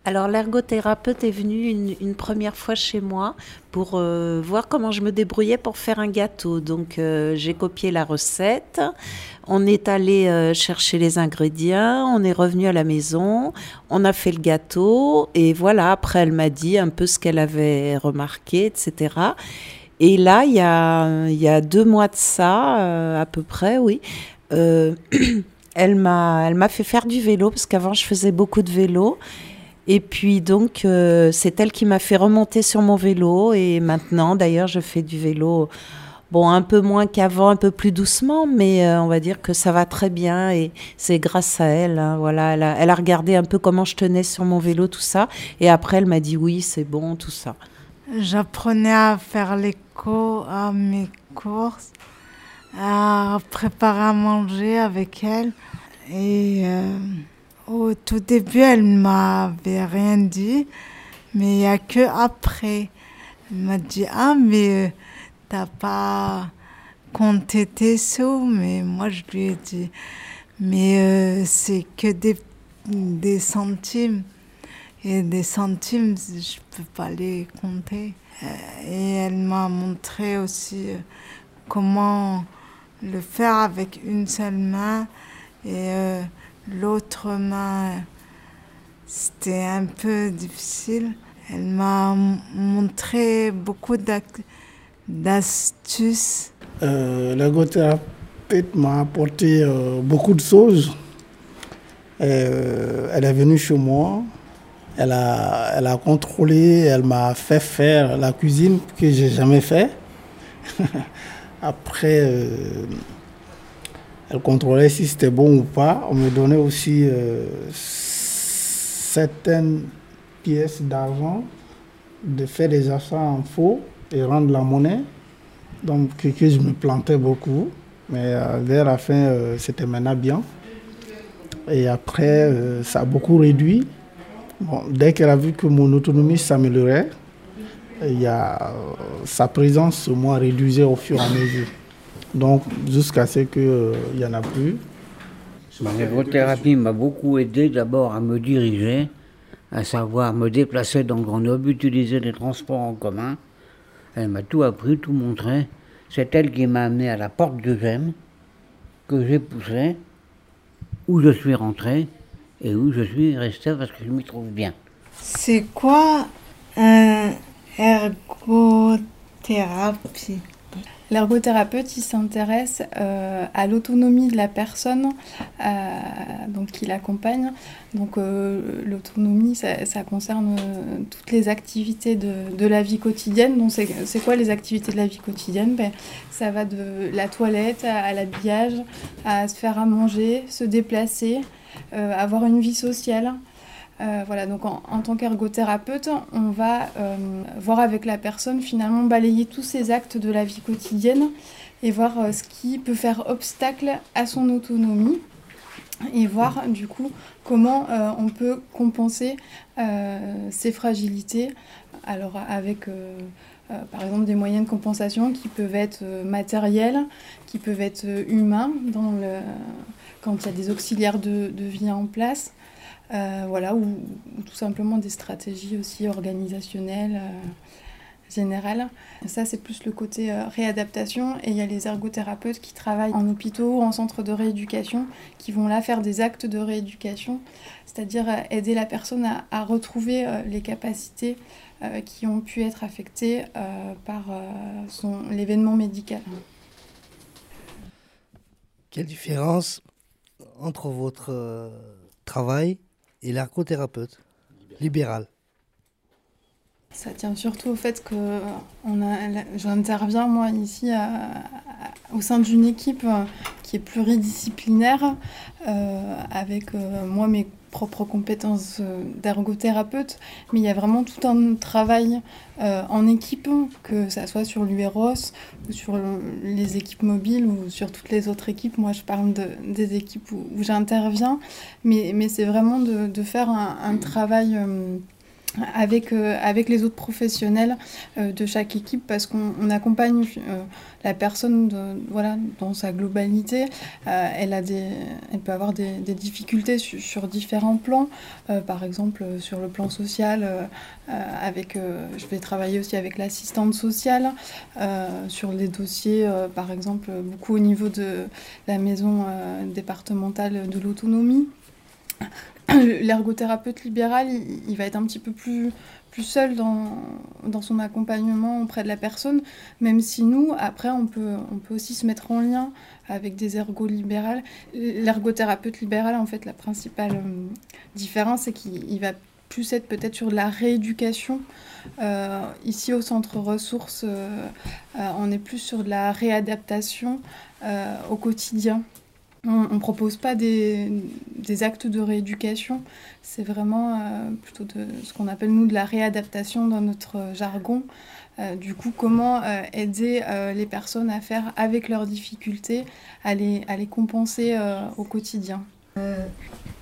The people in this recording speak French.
Alors l'ergothérapeute est venu une première fois chez moi pour voir comment je me débrouillais pour faire un gâteau. Donc j'ai copié la recette, on est allé chercher les ingrédients, on est revenu à la maison, on a fait le gâteau et voilà, après elle m'a dit un peu ce qu'elle avait remarqué, etc. Et là, il y a 2 mois de ça, à peu près, oui, euh, elle m'a fait faire du vélo parce qu'avant je faisais beaucoup de vélo. Et puis donc, c'est elle qui m'a fait remonter sur mon vélo. Et maintenant, d'ailleurs, je fais du vélo, bon, un peu moins qu'avant, un peu plus doucement, mais on va dire que ça va très bien. Et c'est grâce à elle, hein, voilà, elle a regardé un peu comment je tenais sur mon vélo, tout ça. Et après, elle m'a dit oui, c'est bon, tout ça. J'apprenais à faire à mes courses, à préparer à manger avec elle. Et au tout début, elle m'avait rien dit, mais il n'y a que après. Elle m'a dit, ah, mais t'as pas compté tes sous. Mais moi, je lui ai dit, mais c'est que des centimes. Et des centimes, je peux pas les compter. Et elle m'a montré aussi comment le faire avec une seule main et l'autre main, c'était un peu difficile. Elle m'a montré beaucoup d'astuces. L'ergothérapeute m'a apporté beaucoup de choses. Elle est venue chez moi, elle a contrôlé, elle m'a fait faire la cuisine que j'ai jamais fait. Après, elle contrôlait si c'était bon ou pas. On me donnait aussi certaines pièces d'argent, de faire des achats en faux et rendre la monnaie. Donc, que je me plantais beaucoup. Mais vers la fin, c'était maintenant bien. Et après, ça a beaucoup réduit. Bon, dès qu'elle a vu que mon autonomie s'améliorait, sa présence sur moi réduisait au fur et à mesure. Donc, jusqu'à ce qu'il n'y en a plus. L'ergothérapie m'a beaucoup aidé d'abord à me diriger, à savoir me déplacer dans Grenoble, utiliser les transports en commun. Elle m'a tout appris, tout montré. C'est elle qui m'a amené à la porte de Gênes, que j'ai poussée, où je suis rentré et où je suis resté parce que je m'y trouve bien. C'est quoi un ergothérapie? L'ergothérapeute, il s'intéresse à l'autonomie de la personne donc, qui l'accompagne. Donc l'autonomie, ça concerne toutes les activités de la vie quotidienne. Donc c'est quoi les activités de la vie quotidienne? Ça va de la toilette à l'habillage, à se faire à manger, se déplacer, avoir une vie sociale. Voilà, donc en tant qu'ergothérapeute, on va voir avec la personne finalement balayer tous ces actes de la vie quotidienne et voir ce qui peut faire obstacle à son autonomie et voir du coup comment on peut compenser ces fragilités. Alors avec par exemple des moyens de compensation qui peuvent être matériels, qui peuvent être humains quand il y a des auxiliaires de vie en place. Voilà, ou tout simplement des stratégies aussi organisationnelles générales. Ça, c'est plus le côté réadaptation. Et il y a les ergothérapeutes qui travaillent en hôpitaux, en centres de rééducation, qui vont là faire des actes de rééducation, c'est-à-dire aider la personne à retrouver les capacités qui ont pu être affectées par l'événement médical. Quelle différence entre votre travail et l'ergothérapeute libéral? Ça tient surtout au fait que j'interviens moi ici au sein d'une équipe qui est pluridisciplinaire avec moi mes propres compétences d'ergothérapeute, mais il y a vraiment tout un travail en équipe, que ça soit sur l'UROS ou sur les équipes mobiles ou sur toutes les autres équipes. Moi je parle des équipes où j'interviens, mais c'est vraiment de faire un travail avec les autres professionnels de chaque équipe, parce qu'on accompagne la personne voilà, dans sa globalité. Elle peut avoir des difficultés sur différents plans, par exemple sur le plan social, je vais travailler aussi avec l'assistante sociale, sur les dossiers, par exemple, beaucoup au niveau de la maison départementale de l'autonomie. L'ergothérapeute libéral, il va être un petit peu plus seul dans son accompagnement auprès de la personne, même si nous, après, on peut aussi se mettre en lien avec des ergots libérales. L'ergothérapeute libéral, en fait, la principale différence, c'est qu'il va plus être peut-être sur de la rééducation. Ici, au centre ressources, on est plus sur de la réadaptation au quotidien. On ne propose pas des actes de rééducation, c'est vraiment plutôt ce qu'on appelle nous de la réadaptation dans notre jargon. Du coup, comment aider les personnes à faire avec leurs difficultés, à les compenser au quotidien.